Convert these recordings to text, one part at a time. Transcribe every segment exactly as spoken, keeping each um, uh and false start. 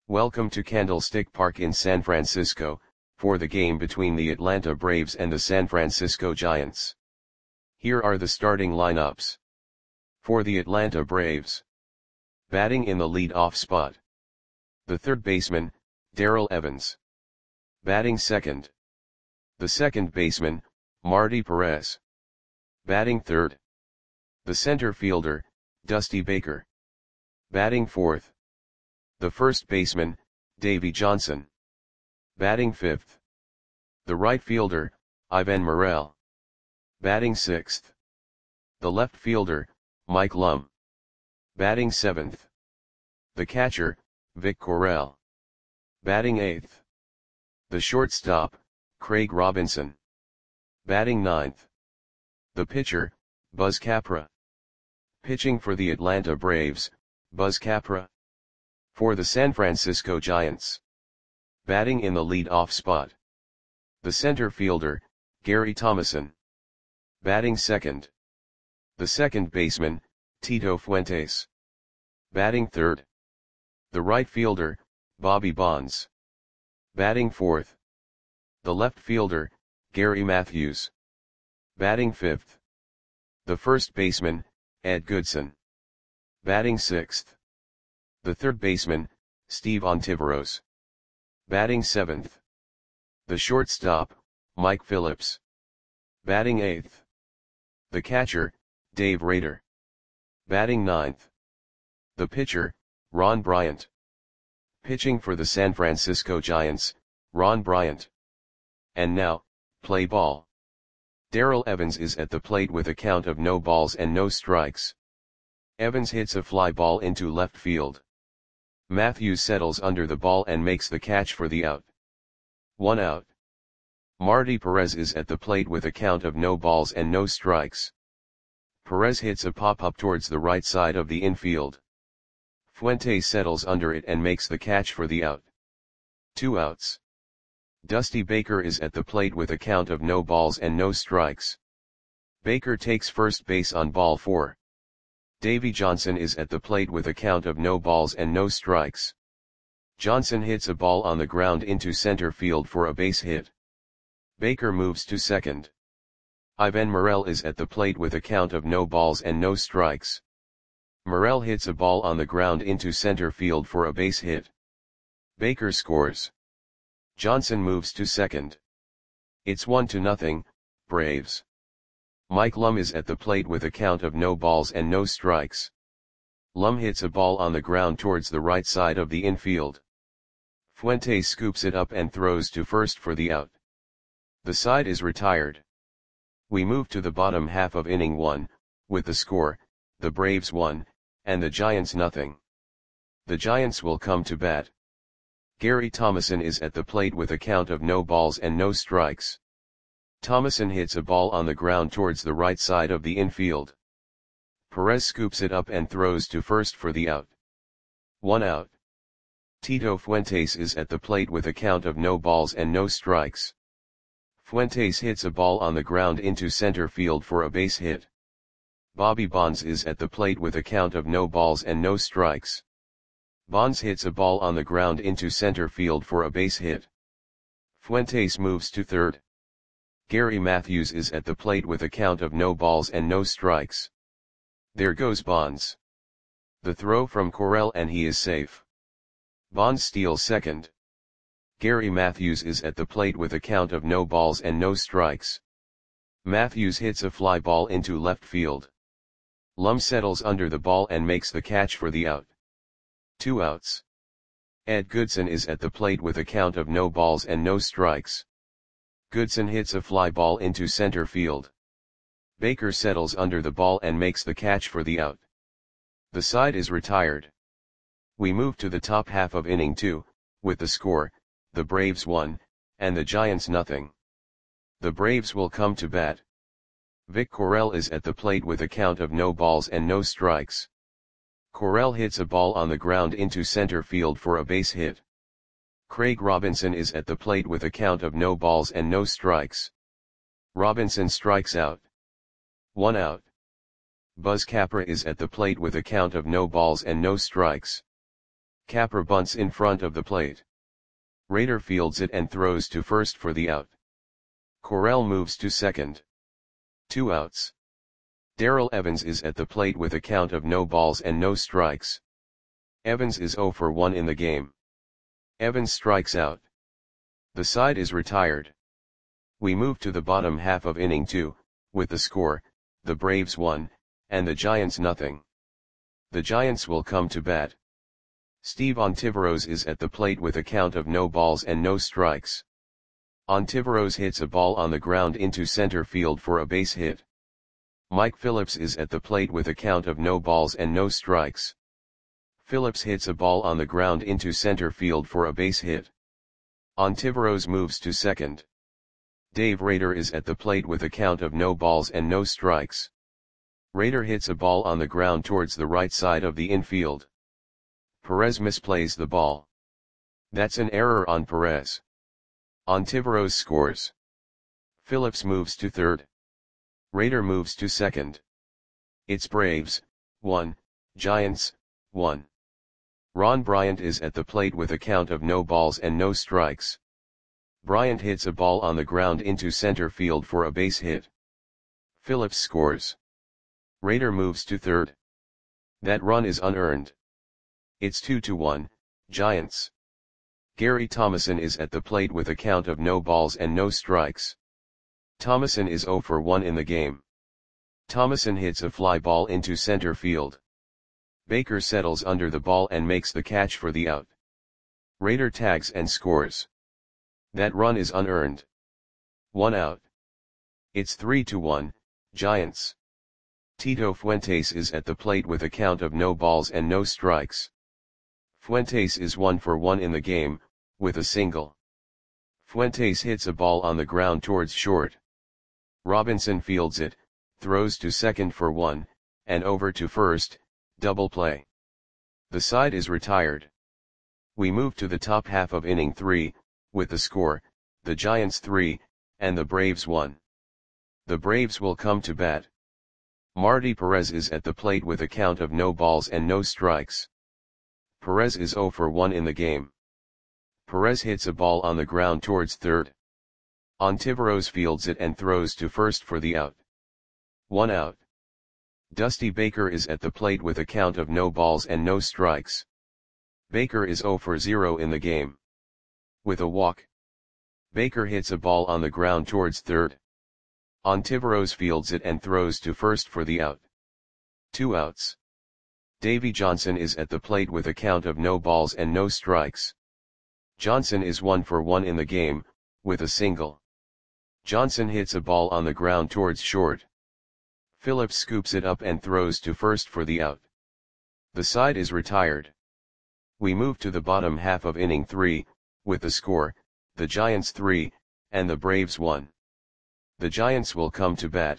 Welcome to Candlestick Park in San Francisco, for the game between the Atlanta Braves and the San Francisco Giants. Here are the starting lineups. For the Atlanta Braves. Batting in the lead-off spot. The third baseman, Darrell Evans. Batting second. The second baseman, Marty Perez. Batting third. The center fielder, Dusty Baker. Batting fourth. The first baseman, Davey Johnson. Batting fifth. The right fielder, Ivan Morel. Batting sixth. The left fielder, Mike Lum. Batting seventh. The catcher, Vic Correll. Batting eighth. The shortstop, Craig Robinson. Batting ninth. The pitcher, Buzz Capra. Pitching for the Atlanta Braves, Buzz Capra. For the San Francisco Giants. Batting in the lead-off spot. The center fielder, Gary Thomasson. Batting second. The second baseman, Tito Fuentes. Batting third. The right fielder, Bobby Bonds. Batting fourth. The left fielder, Gary Matthews. Batting fifth. The first baseman, Ed Goodson. Batting sixth. The third baseman, Steve Ontiveros. Batting seventh. The shortstop, Mike Phillips. Batting eighth. The catcher, Dave Rader. Batting ninth. The pitcher, Ron Bryant. Pitching for the San Francisco Giants, Ron Bryant. And now, play ball. Darrell Evans is at the plate with a count of no balls and no strikes. Evans hits a fly ball into left field. Matthews settles under the ball and makes the catch for the out. One out. Marty Perez is at the plate with a count of no balls and no strikes. Perez hits a pop-up towards the right side of the infield. Fuentes settles under it and makes the catch for the out. Two outs. Dusty Baker is at the plate with a count of no balls and no strikes. Baker takes first base on ball four. Davey Johnson is at the plate with a count of no balls and no strikes. Johnson hits a ball on the ground into center field for a base hit. Baker moves to second. Ivan Morel is at the plate with a count of no balls and no strikes. Morel hits a ball on the ground into center field for a base hit. Baker scores. Johnson moves to second. It's one to nothing, Braves. Mike Lum is at the plate with a count of no balls and no strikes. Lum hits a ball on the ground towards the right side of the infield. Fuentes scoops it up and throws to first for the out. The side is retired. We move to the bottom half of inning one, with the score, the Braves one, and the Giants nothing. The Giants will come to bat. Gary Thomasson is at the plate with a count of no balls and no strikes. Thomasson hits a ball on the ground towards the right side of the infield. Perez scoops it up and throws to first for the out. One out. Tito Fuentes is at the plate with a count of no balls and no strikes. Fuentes hits a ball on the ground into center field for a base hit. Bobby Bonds is at the plate with a count of no balls and no strikes. Bonds hits a ball on the ground into center field for a base hit. Fuentes moves to third. Gary Matthews is at the plate with a count of no balls and no strikes. There goes Bonds. The throw from Correll and he is safe. Bonds steals second. Gary Matthews is at the plate with a count of no balls and no strikes. Matthews hits a fly ball into left field. Lum settles under the ball and makes the catch for the out. Two outs. Ed Goodson is at the plate with a count of no balls and no strikes. Goodson hits a fly ball into center field. Baker settles under the ball and makes the catch for the out. The side is retired. We move to the top half of inning two, with the score, the Braves one, and the Giants nothing. The Braves will come to bat. Vic Correll is at the plate with a count of no balls and no strikes. Correll hits a ball on the ground into center field for a base hit. Craig Robinson is at the plate with a count of no balls and no strikes. Robinson strikes out. One out. Buzz Capra is at the plate with a count of no balls and no strikes. Capra bunts in front of the plate. Raider fields it and throws to first for the out. Correll moves to second. Two outs. Darrell Evans is at the plate with a count of no balls and no strikes. Evans is oh for one in the game. Evans strikes out. The side is retired. We move to the bottom half of inning two, with the score, the Braves one, and the Giants nothing. The Giants will come to bat. Steve Ontiveros is at the plate with a count of no balls and no strikes. Ontiveros hits a ball on the ground into center field for a base hit. Mike Phillips is at the plate with a count of no balls and no strikes. Phillips hits a ball on the ground into center field for a base hit. Ontiveros moves to second. Dave Raider is at the plate with a count of no balls and no strikes. Raider hits a ball on the ground towards the right side of the infield. Perez misplays the ball. That's an error on Perez. Ontiveros scores. Phillips moves to third. Raider moves to second. It's Braves, one, Giants, one. Ron Bryant is at the plate with a count of no balls and no strikes. Bryant hits a ball on the ground into center field for a base hit. Phillips scores. Raider moves to third. That run is unearned. It's two to one, Giants. Gary Thomason is at the plate with a count of no balls and no strikes. Thomason is oh for one in the game. Thomason hits a fly ball into center field. Baker settles under the ball and makes the catch for the out. Raider tags and scores. That run is unearned. One out. It's three to one, Giants. Tito Fuentes is at the plate with a count of no balls and no strikes. Fuentes is one for one in the game, with a single. Fuentes hits a ball on the ground towards short. Robinson fields it, throws to second for one, and over to first, double play. The side is retired. We move to the top half of inning three, with the score, the Giants three, and the Braves one. The Braves will come to bat. Marty Perez is at the plate with a count of no balls and no strikes. Perez is oh for one in the game. Perez hits a ball on the ground towards third. Ontiveros fields it and throws to first for the out. One out. Dusty Baker is at the plate with a count of no balls and no strikes. Baker is oh for zero in the game. With a walk. Baker hits a ball on the ground towards third. Ontiveros fields it and throws to first for the out. Two outs. Davy Johnson is at the plate with a count of no balls and no strikes. Johnson is one for one in the game, with a single. Johnson hits a ball on the ground towards short. Phillips scoops it up and throws to first for the out. The side is retired. We move to the bottom half of inning three, with the score, the Giants three, and the Braves one. The Giants will come to bat.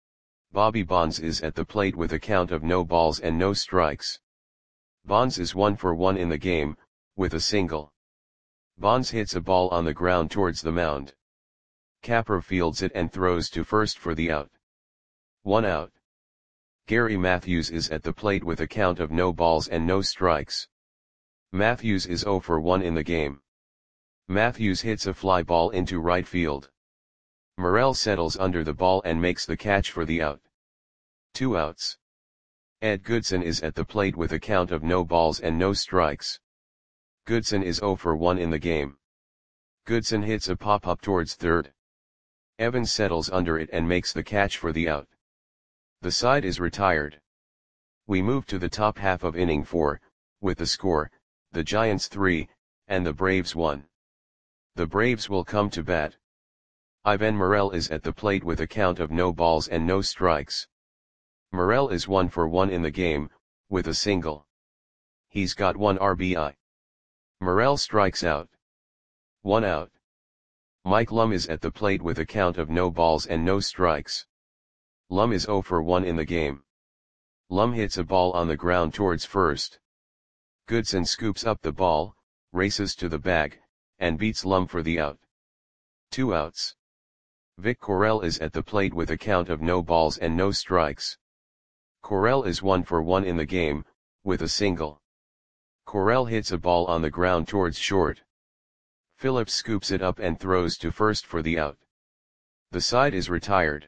Bobby Bonds is at the plate with a count of no balls and no strikes. Bonds is one for one in the game, with a single. Bonds hits a ball on the ground towards the mound. Capra fields it and throws to first for the out. One out. Gary Matthews is at the plate with a count of no balls and no strikes. Matthews is oh for one in the game. Matthews hits a fly ball into right field. Morel settles under the ball and makes the catch for the out. Two outs. Ed Goodson is at the plate with a count of no balls and no strikes. Goodson is oh for one in the game. Goodson hits a pop-up towards third. Evans settles under it and makes the catch for the out. The side is retired. We move to the top half of inning four, with the score, the Giants three, and the Braves one. The Braves will come to bat. Ivan Morel is at the plate with a count of no balls and no strikes. Morel is one for one in the game, with a single. He's got one R B I. Morel strikes out. One out. Mike Lum is at the plate with a count of no balls and no strikes. Lum is oh for one in the game. Lum hits a ball on the ground towards first. Goodson scoops up the ball, races to the bag, and beats Lum for the out. Two outs. Vic Correll is at the plate with a count of no balls and no strikes. Correll is one for one in the game, with a single. Correll hits a ball on the ground towards short. Phillips scoops it up and throws to first for the out. The side is retired.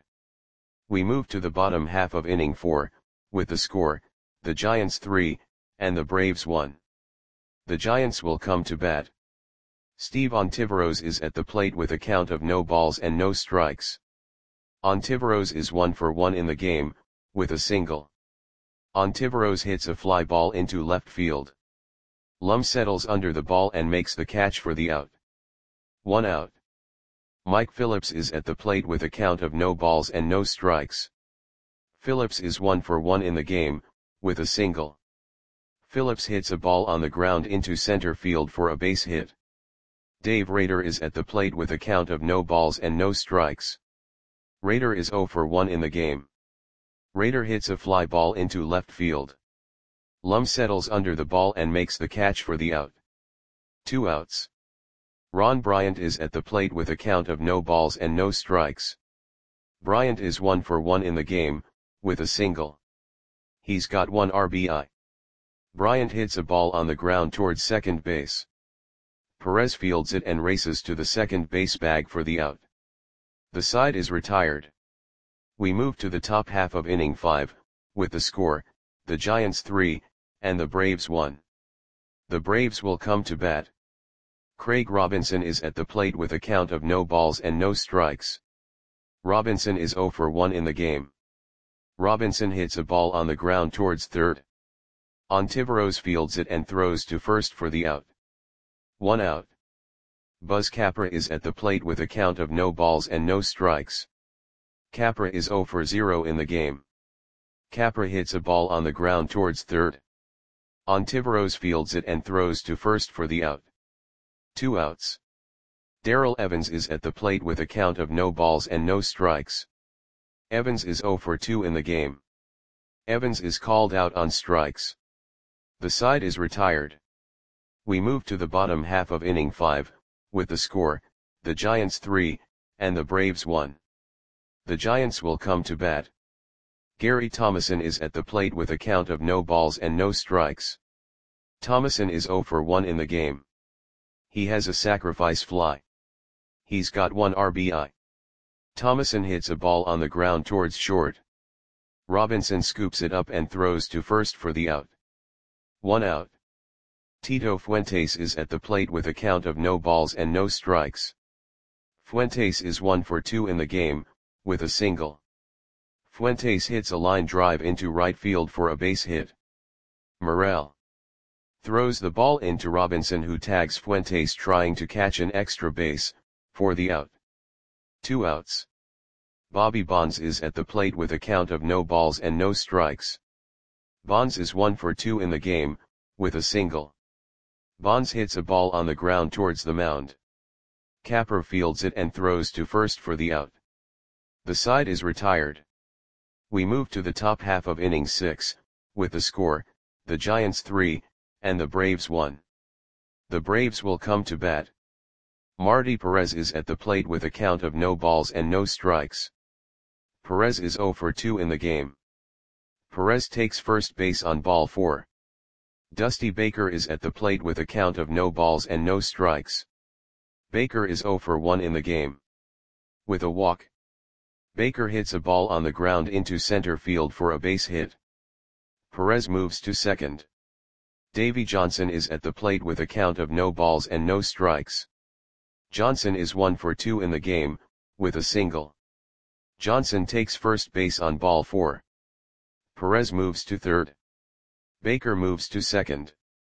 We move to the bottom half of inning four, with the score, the Giants three, and the Braves one. The Giants will come to bat. Steve Ontiveros is at the plate with a count of no balls and no strikes. Ontiveros is one for one in the game, with a single. Ontiveros hits a fly ball into left field. Lum settles under the ball and makes the catch for the out. One out. Mike Phillips is at the plate with a count of no balls and no strikes. Phillips is one for one in the game, with a single. Phillips hits a ball on the ground into center field for a base hit. Dave Rader is at the plate with a count of no balls and no strikes. Rader is zero for one in the game. Rader hits a fly ball into left field. Lum settles under the ball and makes the catch for the out. Two outs. Ron Bryant is at the plate with a count of no balls and no strikes. Bryant is one for one in the game, with a single. He's got one R B I. Bryant hits a ball on the ground towards second base. Perez fields it and races to the second base bag for the out. The side is retired. We move to the top half of inning five, with the score, the Giants three, and the Braves one. The Braves will come to bat. Craig Robinson is at the plate with a count of no balls and no strikes. Robinson is zero for one in the game. Robinson hits a ball on the ground towards third. Ontiveros fields it and throws to first for the out. One out. Buzz Capra is at the plate with a count of no balls and no strikes. Capra is zero for zero in the game. Capra hits a ball on the ground towards third. Ontiveros fields it and throws to first for the out. Two outs. Darrell Evans is at the plate with a count of no balls and no strikes. Evans is zero for two in the game. Evans is called out on strikes. The side is retired. We move to the bottom half of inning five, with the score, the Giants three, and the Braves one. The Giants will come to bat. Gary Thomason is at the plate with a count of no balls and no strikes. Thomason is zero for one in the game. He has a sacrifice fly. He's got one R B I. Thomason hits a ball on the ground towards short. Robinson scoops it up and throws to first for the out. One out. Tito Fuentes is at the plate with a count of no balls and no strikes. Fuentes is one for two in the game, with a single. Fuentes hits a line drive into right field for a base hit. Morel throws the ball into Robinson, who tags Fuentes trying to catch an extra base, for the out. Two outs. Bobby Bonds is at the plate with a count of no balls and no strikes. Bonds is one for two in the game, with a single. Bonds hits a ball on the ground towards the mound. Capra fields it and throws to first for the out. The side is retired. We move to the top half of inning six, with the score, the Giants three, and the Braves one. The Braves will come to bat. Marty Perez is at the plate with a count of no balls and no strikes. Perez is zero for two in the game. Perez takes first base on ball four. Dusty Baker is at the plate with a count of no balls and no strikes. Baker is zero for one in the game. With a walk, Baker hits a ball on the ground into center field for a base hit. Perez moves to second. Davy Johnson is at the plate with a count of no balls and no strikes. Johnson is one for two in the game, with a single. Johnson takes first base on ball four. Perez moves to third. Baker moves to second.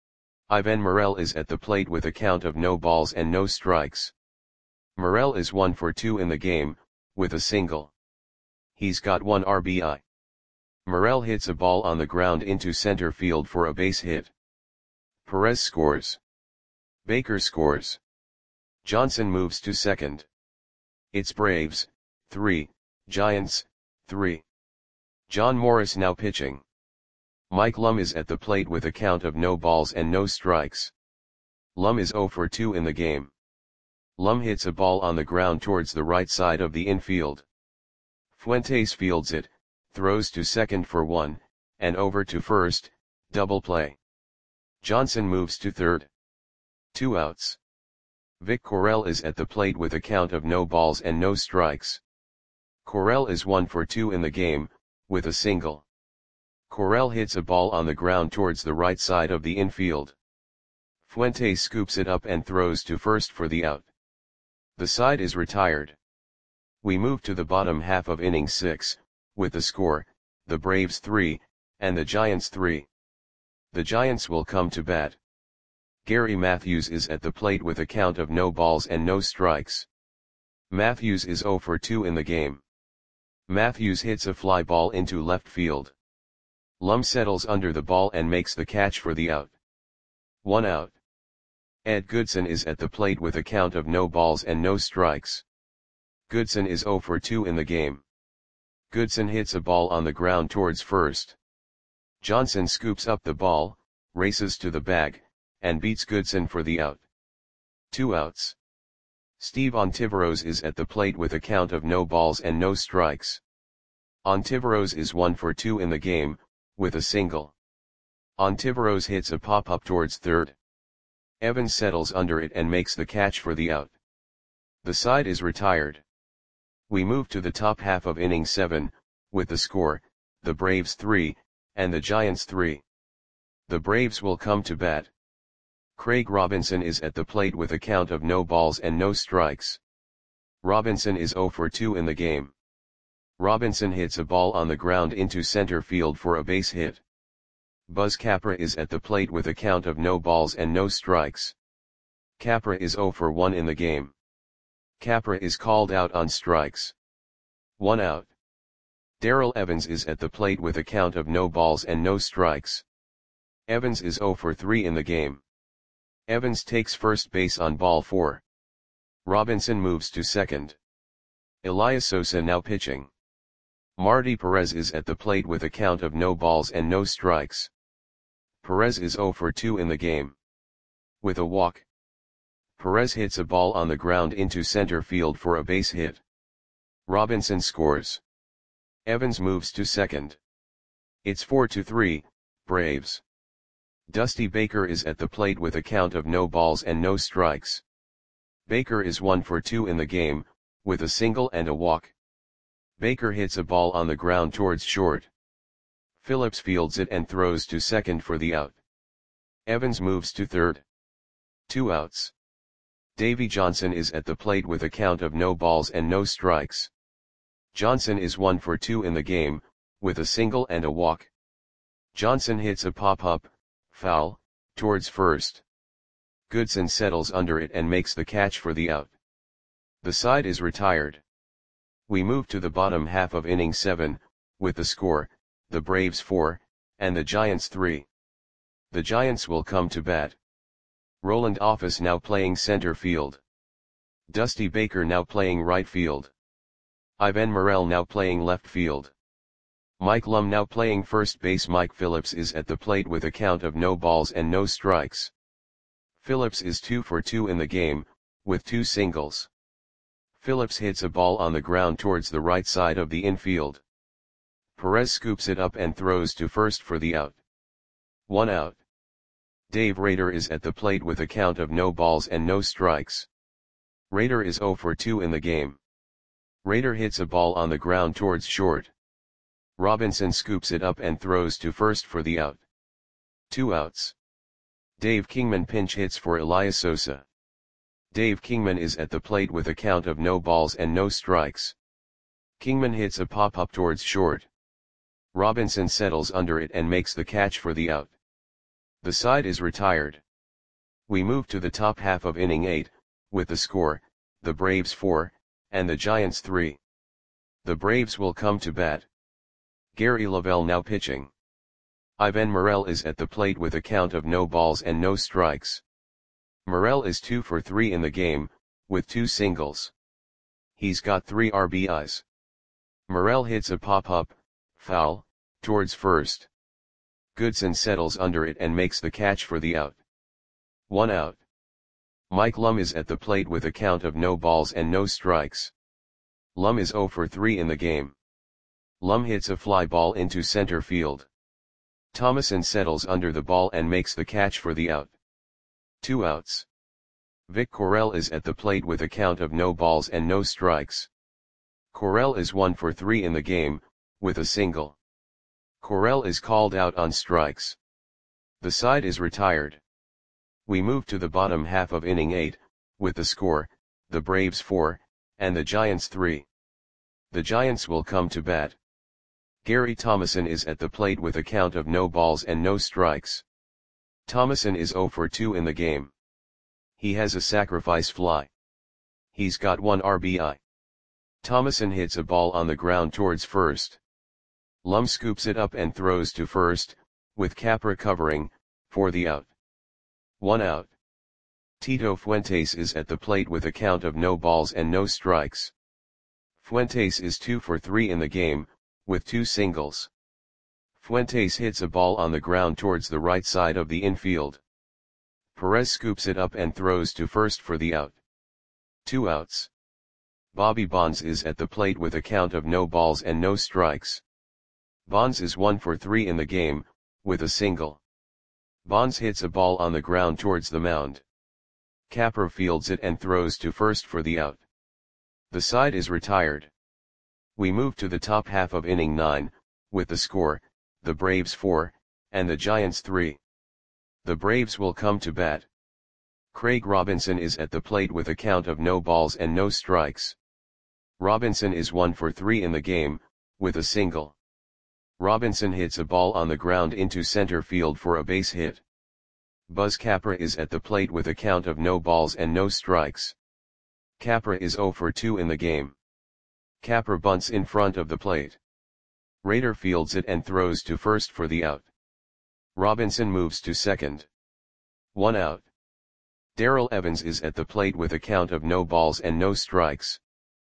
Ivan Morel is at the plate with a count of no balls and no strikes. Morel is one for two in the game, with a single. He's got one R B I. Morel hits a ball on the ground into center field for a base hit. Perez scores. Baker scores. Johnson moves to second. It's Braves, three, Giants, three. John Morris now pitching. Mike Lum is at the plate with a count of no balls and no strikes. Lum is zero for two in the game. Lum hits a ball on the ground towards the right side of the infield. Fuentes fields it, throws to second for one, and over to first, double play. Johnson moves to third. Two outs. Vic Correll is at the plate with a count of no balls and no strikes. Correll is one for two in the game, with a single. Correll hits a ball on the ground towards the right side of the infield. Fuentes scoops it up and throws to first for the out. The side is retired. We move to the bottom half of inning six, with the score, the Braves three, and the Giants three. The Giants will come to bat. Gary Matthews is at the plate with a count of no balls and no strikes. Matthews is oh for two in the game. Matthews hits a fly ball into left field. Lum settles under the ball and makes the catch for the out. One out. Ed Goodson is at the plate with a count of no balls and no strikes. Goodson is oh for two in the game. Goodson hits a ball on the ground towards first. Johnson scoops up the ball, races to the bag, and beats Goodson for the out. Two outs. Steve Ontiveros is at the plate with a count of no balls and no strikes. Ontiveros is one for two in the game, with a single. Ontiveros hits a pop-up towards third. Evans settles under it and makes the catch for the out. The side is retired. We move to the top half of inning seven, with the score, the Braves three, and the Giants three. The Braves will come to bat. Craig Robinson is at the plate with a count of no balls and no strikes. Robinson is oh for two in the game. Robinson hits a ball on the ground into center field for a base hit. Buzz Capra is at the plate with a count of no balls and no strikes. Capra is oh for one in the game. Capra is called out on strikes. One out. Darrell Evans is at the plate with a count of no balls and no strikes. Evans is oh for three in the game. Evans takes first base on ball four. Robinson moves to second. Elias Sosa now pitching. Marty Perez is at the plate with a count of no balls and no strikes. Perez is oh for two in the game. With a walk. Perez hits a ball on the ground into center field for a base hit. Robinson scores. Evans moves to second. It's four to three, Braves. Dusty Baker is at the plate with a count of no balls and no strikes. Baker is one for two in the game, with a single and a walk. Baker hits a ball on the ground towards short. Phillips fields it and throws to second for the out. Evans moves to third. Two outs. Davy Johnson is at the plate with a count of no balls and no strikes. Johnson is one for two in the game, with a single and a walk. Johnson hits a pop-up, foul, towards first. Goodson settles under it and makes the catch for the out. The side is retired. We move to the bottom half of inning seven, with the score, the Braves four, and the Giants three. The Giants will come to bat. Roland Office now playing center field. Dusty Baker now playing right field. Ivan Morel now playing left field. Mike Lum now playing first base. Mike Phillips is at the plate with a count of no balls and no strikes. Phillips is two for two in the game, with two singles. Phillips hits a ball on the ground towards the right side of the infield. Perez scoops it up and throws to first for the out. One out. Dave Rader is at the plate with a count of no balls and no strikes. Rader is oh for two in the game. Rader hits a ball on the ground towards short. Robinson scoops it up and throws to first for the out. Two outs. Dave Kingman pinch hits for Elias Sosa. Dave Kingman is at the plate with a count of no balls and no strikes. Kingman hits a pop-up towards short. Robinson settles under it and makes the catch for the out. The side is retired. We move to the top half of inning eight, with the score, the Braves four, and the Giants three. The Braves will come to bat. Gary Lavelle now pitching. Ivan Morel is at the plate with a count of no balls and no strikes. Morel is two for three in the game, with two singles. He's got three R B Is. Morel hits a pop-up, foul, towards first. Goodson settles under it and makes the catch for the out. One out. Mike Lum is at the plate with a count of no balls and no strikes. Lum is oh for three in the game. Lum hits a fly ball into center field. Thomason settles under the ball and makes the catch for the out. Two outs. Vic Correll is at the plate with a count of no balls and no strikes. Correll is one for three in the game, with a single. Correll is called out on strikes. The side is retired. We move to the bottom half of inning eight, with the score, the Braves four, and the Giants three. The Giants will come to bat. Gary Thomason is at the plate with a count of no balls and no strikes. Thomason is oh for two in the game. He has a sacrifice fly. He's got one R B I. Thomason hits a ball on the ground towards first. Lum scoops it up and throws to first, with Capra covering, for the out. One out. Tito Fuentes is at the plate with a count of no balls and no strikes. Fuentes is two for three in the game, with two singles. Fuentes hits a ball on the ground towards the right side of the infield. Perez scoops it up and throws to first for the out. Two outs. Bobby Bonds is at the plate with a count of no balls and no strikes. Bonds is one for three in the game, with a single. Bonds hits a ball on the ground towards the mound. Capra fields it and throws to first for the out. The side is retired. We move to the top half of inning nine, with the score, the Braves four, and the Giants three. The Braves will come to bat. Craig Robinson is at the plate with a count of no balls and no strikes. Robinson is one for three in the game, with a single. Robinson hits a ball on the ground into center field for a base hit. Buzz Capra is at the plate with a count of no balls and no strikes. Capra is oh for two in the game. Capra bunts in front of the plate. Rader fields it and throws to first for the out. Robinson moves to second. One out. Darrell Evans is at the plate with a count of no balls and no strikes.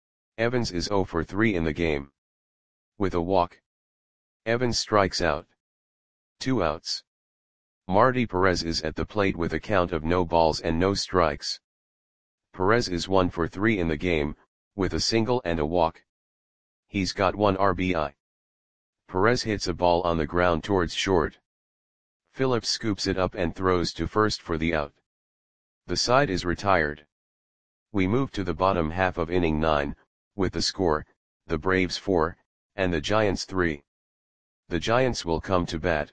Evans is oh for three in the game. With a walk. Evans strikes out. Two outs. Marty Perez is at the plate with a count of no balls and no strikes. Perez is one for three in the game, with a single and a walk. He's got one R B I. Perez hits a ball on the ground towards short. Phillips scoops it up and throws to first for the out. The side is retired. We move to the bottom half of inning nine, with the score, the Braves four, and the Giants three. The Giants will come to bat.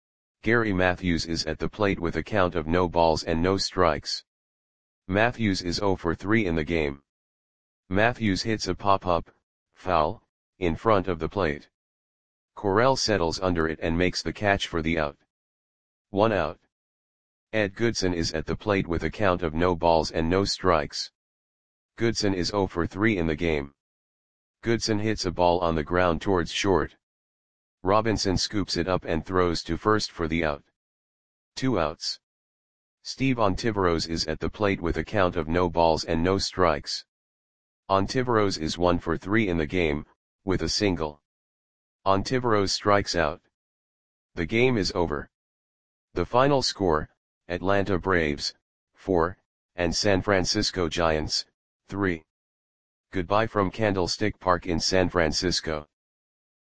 Gary Matthews is at the plate with a count of no balls and no strikes. Matthews is oh for three in the game. Matthews hits a pop-up, foul, in front of the plate. Correll settles under it and makes the catch for the out. One out. Ed Goodson is at the plate with a count of no balls and no strikes. Goodson is oh for three in the game. Goodson hits a ball on the ground towards short. Robinson scoops it up and throws to first for the out. Two outs. Steve Ontiveros is at the plate with a count of no balls and no strikes. Ontiveros is one for three in the game, with a single. Ontiveros strikes out. The game is over. The final score, Atlanta Braves, four, and San Francisco Giants, three. Goodbye from Candlestick Park in San Francisco.